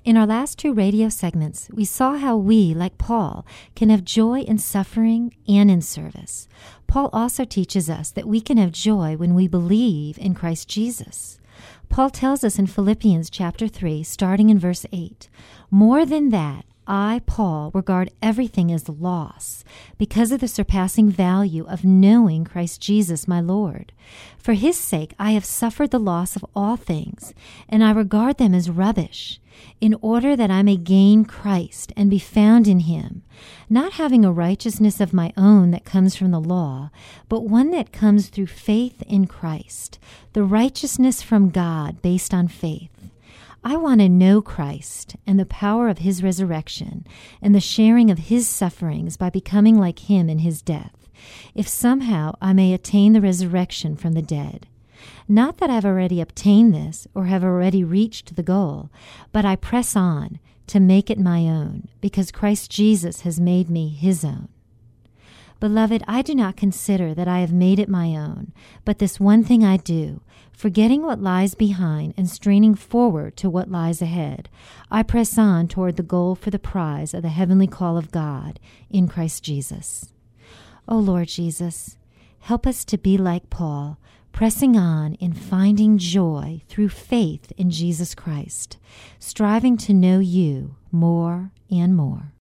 In our last two radio segments, we saw how we, like Paul, can have joy in suffering and in service. Paul also teaches us that we can have joy when we believe in Christ Jesus. Paul tells us in Philippians chapter 3, starting in verse 8, "More than that, I, Paul, regard everything as loss because of the surpassing value of knowing Christ Jesus my Lord. For his sake I have suffered the loss of all things, and I regard them as rubbish, in order that I may gain Christ and be found in him, not having a righteousness of my own that comes from the law, but one that comes through faith in Christ, the righteousness from God based on faith. I want to know Christ and the power of his resurrection and the sharing of his sufferings by becoming like him in his death, if somehow I may attain the resurrection from the dead. Not that I've already obtained this or have already reached the goal, but I press on to make it my own, because Christ Jesus has made me his own. Beloved, I do not consider that I have made it my own, but this one thing I do, forgetting what lies behind and straining forward to what lies ahead, I press on toward the goal for the prize of the heavenly call of God in Christ Jesus. O Lord Jesus, help us to be like Paul, pressing on in finding joy through faith in Jesus Christ, striving to know you more and more.